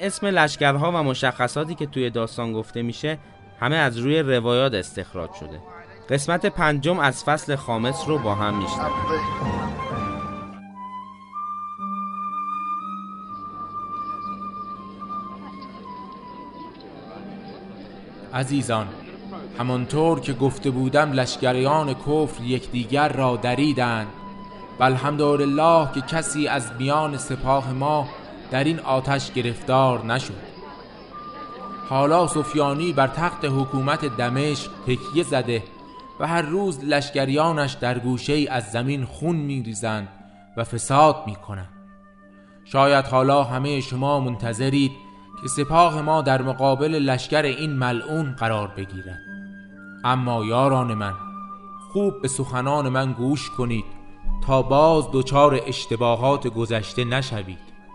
اسم لشکرها و مشخصاتی که توی داستان گفته میشه همه از روی روایات استخراج شده. قسمت 5 از فصل خامس رو با هم میشنویم. عزیزان، همانطور که گفته بودم لشکریان کفر یکدیگر را دریدند و الحمدلله که کسی از میان سپاه ما در این آتش گرفتار نشد. حالا سفیانی بر تخت حکومت دمشق تکیه زده و هر روز لشکریانش در گوشه‌ای از زمین خون می‌ریزند و فساد می‌کنند. شاید حالا همه شما منتظرید که سپاه ما در مقابل لشکر این ملعون قرار بگیرد. اما یاران من، خوب به سخنان من گوش کنید تا باز دچار اشتباهات گذشته نشوید.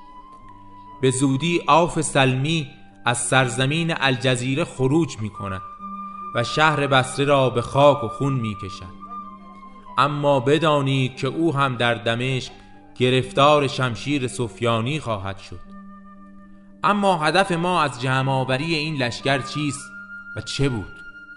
به زودی عوف سلمی از سرزمین الجزیره خروج می کند و شهر بصره را به خاک و خون می کشد. اما بدانید که او هم در دمشق گرفتار شمشیر سفیانی خواهد شد. اما هدف ما از جمع آوری این لشکر چیست و چه بود؟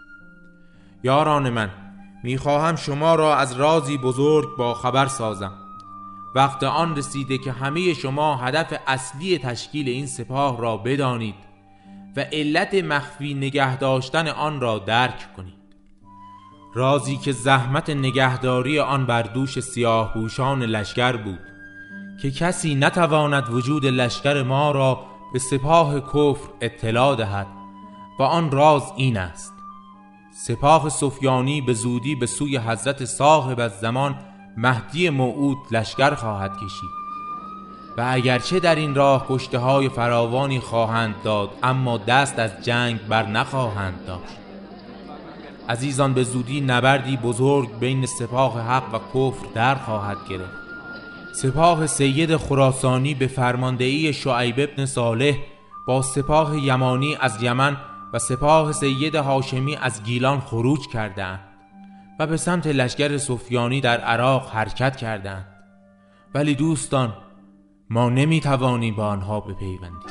یاران من، میخواهم شما را از رازی بزرگ با خبر سازم. وقت آن رسیده که همه شما هدف اصلی تشکیل این سپاه را بدانید و علت مخفی نگه داشتن آن را درک کنید. رازی که زحمت نگهداری آن بر دوش سیاه پوشان لشکر بود که کسی نتواند وجود لشکر ما را به سپاه کفر اطلاع دهد و آن راز این است: سپاه سفیانی به زودی به سوی حضرت صاحب الزمان مهدی موعود لشکر خواهد کشید و اگرچه در این راه کشته‌های فراوانی خواهند داد اما دست از جنگ بر نخواهند داشت. عزیزان، به زودی نبردی بزرگ بین سپاه حق و کفر در خواهد گرفت. سپاه سید خراسانی به فرماندهی شعیب ابن صالح با سپاه یمانی از یمن و سپاه سید هاشمی از گیلان خروج کردند و به سمت لشکر سفیانی در عراق حرکت کردند. ولی دوستان، ما نمیتوانیم با آنها بپیوندیم.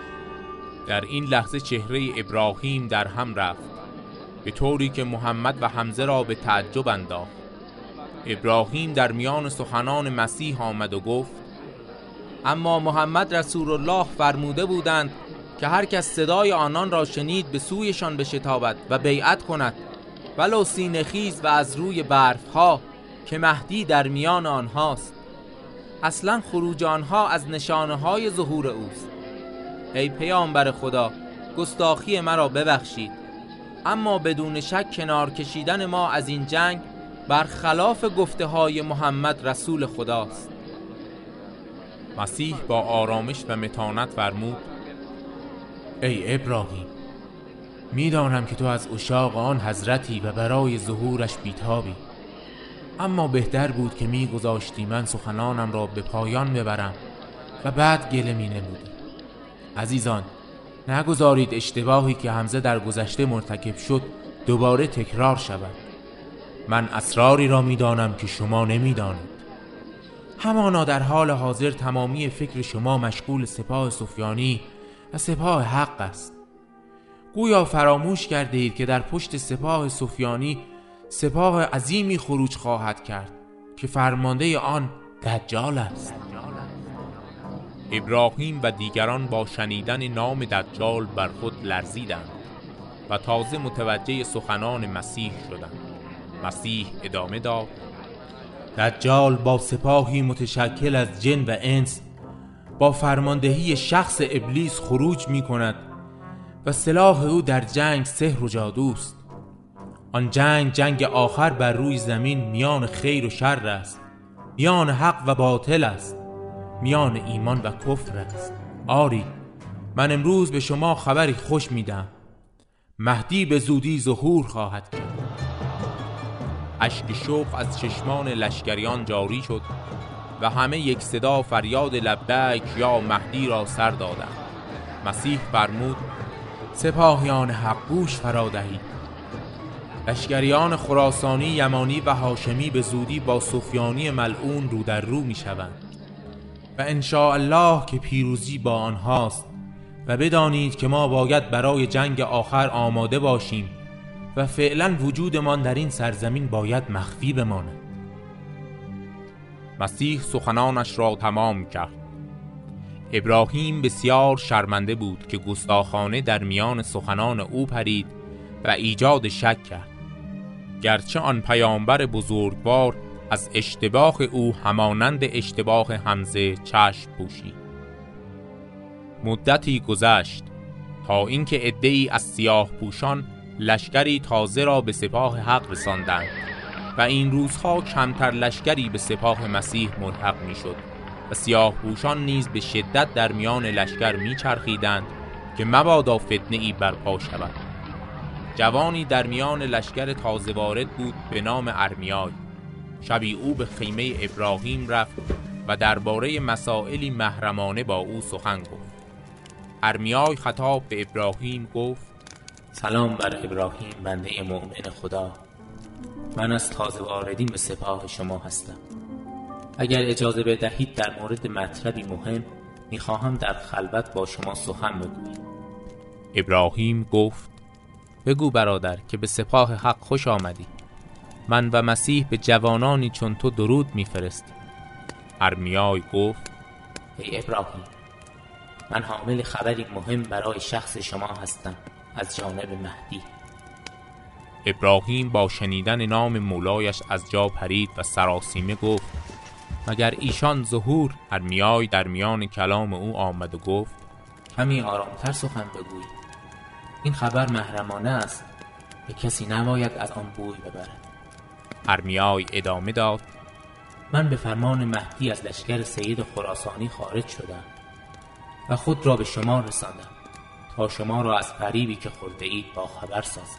در این لحظه چهره ابراهیم در هم رفت، به طوری که محمد و حمزه را به تعجب انداخت. ابراهیم در میان سخنان مسیح آمد و گفت: اما محمد رسول الله فرموده بودند که هر کس صدای آنان را شنید به سویشان بشتابد و بیعت کند، ولو سینه خیز و از روی برفها، که مهدی در میان آنهاست. اصلا خروج آنها از نشانه های ظهور اوست. ای پیامبر خدا، گستاخی مرا ببخشید، اما بدون شک کنار کشیدن ما از این جنگ برخلاف گفته های محمد رسول خداست. مسیح با آرامش و متانت فرمود: ای ابراهیم، میدانم که تو از عشاق آن حضرتی و برای ظهورش بیتابی، اما بهتر بود که میگذاشتی من سخنانم را به پایان ببرم و بعد گله می نمودی. عزیزان، نگذارید اشتباهی که حمزه در گذشته مرتکب شد دوباره تکرار شود. من اسراری را میدانم که شما نمیدانید. همانا در حال حاضر تمامی فکر شما مشغول سپاه سفیانی و سپاه حق است. گویا فراموش کرده اید که در پشت سپاه سفیانی سپاه عظیمی خروج خواهد کرد که فرمانده آن دجال است. ابراهیم و دیگران با شنیدن نام دجال بر خود لرزیدند و تازه متوجه سخنان مسیح شدند. مسیح ادامه داد: دجال با سپاهی متشکل از جن و انس با فرماندهی شخص ابلیس خروج می کند و سلاح او در جنگ سحر و جادوست. آن جنگ آخر بر روی زمین میان خیر و شر است، میان حق و باطل است، میان ایمان و کفر است. آری، من امروز به شما خبری خوش میدم: مهدی به زودی ظهور خواهد کرد. اشک شوق از چشمان لشکریان جاری شد و همه یک صدا فریاد لبیک یا مهدی را سر دادند. مسیح فرمود: سپاهیان حق گوش فرا دهید. لشکریان خراسانی، یمانی و هاشمی به زودی با سفیانی ملعون رو در رو می شوند و انشاء الله که پیروزی با آنهاست و بدانید که ما باید برای جنگ آخر آماده باشیم و فعلا وجودمان در این سرزمین باید مخفی بماند. مسیح سخنانش را تمام کرد. ابراهیم بسیار شرمنده بود که گستاخانه در میان سخنان او پرید و ایجاد شک کرد، گرچه آن پیامبر بزرگوار از اشتباه او همانند اشتباه حمزه چشم پوشید. مدتی گذشت تا اینکه عده‌ای از سیاه پوشان لشکری تازه را به سپاه حق رساندند و این روزها کمتر لشکری به سپاه مسیح ملحق میشد و سیاه پوشان نیز به شدت در میان لشکر میچرخیدند که مبادا فتنه‌ای برپا شود. جوانی در میان لشکر تازه وارد بود به نام ارمیای. شبی او به خیمه ابراهیم رفت و درباره مسائلی محرمانه با او سخن گفت. ارمیای خطاب به ابراهیم گفت: سلام بر ابراهیم بنده مؤمن خدا. من از تازه واردین به سپاه شما هستم. اگر اجازه بدهید در مورد مطلبی مهم میخواهم در خلوت با شما سخن بگویم. ابراهیم گفت: بگو برادر که به سپاه حق خوش آمدی. من و مسیح به جوانانی چون تو درود میفرستیم. ارمیای گفت: ای ابراهیم، من حامل خبری مهم برای شخص شما هستم از جانب مهدی. ابراهیم با شنیدن نام مولایش از جا پرید و سراسیمه گفت: مگر ایشان ظهور؟ ارمیای در میان کلام او آمد و گفت: کمی آرامتر سخن بگوی. این خبر محرمانه است، به کسی نباید از آن بوی ببرد. ارمیای ادامه داد: من به فرمان مهدی از لشکر سید خراسانی خارج شدم و خود را به شما رساندم تا شما را از فریبی که خورده اید با خبر سازم.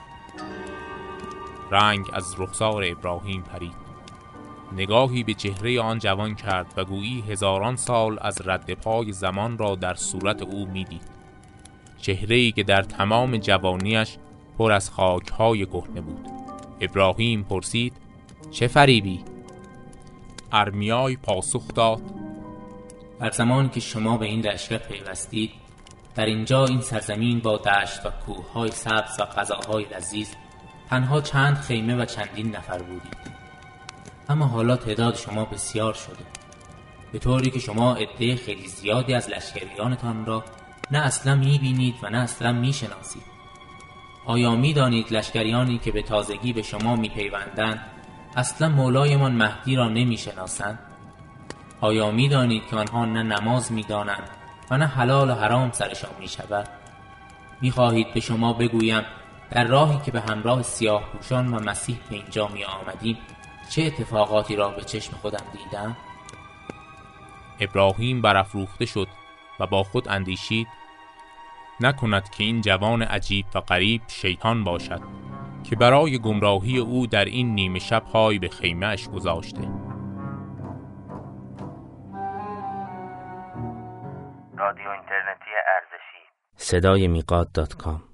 رنگ از رخسار ابراهیم پرید. نگاهی به چهره آن جوان کرد و گویی هزاران سال از رد پای زمان را در صورت او میدید. چهره‌ای که در تمام جوانیش پر از خاک‌های کهنه بود. ابراهیم پرسید: چه فریبی؟ ارمیای پاسخ داد: در زمانی که شما به این لشکر پیوستید، در اینجا این سرزمین با دشت و کوه‌های سبز و غذاهای لذیذ تنها چند خیمه و چندین نفر بودید. اما حالا تعداد شما بسیار شده، به طوری که شما عده خیلی زیادی از لشکریانتان را نه اصلا می‌بینید و نه اصلا می‌شناسید. آیا می‌دانید لشکریانی که به تازگی به شما می‌پیوندند اصلا مولایمان مهدی را نمی‌شناسند؟ آیا می‌دانید که آنها نه نماز می‌دانند و نه حلال و حرام سرشان می‌شود؟ می‌خواهید به شما بگویم در راهی که به همراه سیاه پوشان و مسیح به اینجا می‌آمدیم چه اتفاقاتی را به چشم خودم دیدم؟ ابراهیم برافروخته شد و با خود اندیشید: نکند که این جوان عجیب و غریب شیطان باشد که برای گمراهی او در این نیمه شب پای به خیمه اش گذاشته. رادیو اینترنتی ارزشی صدای میقات.com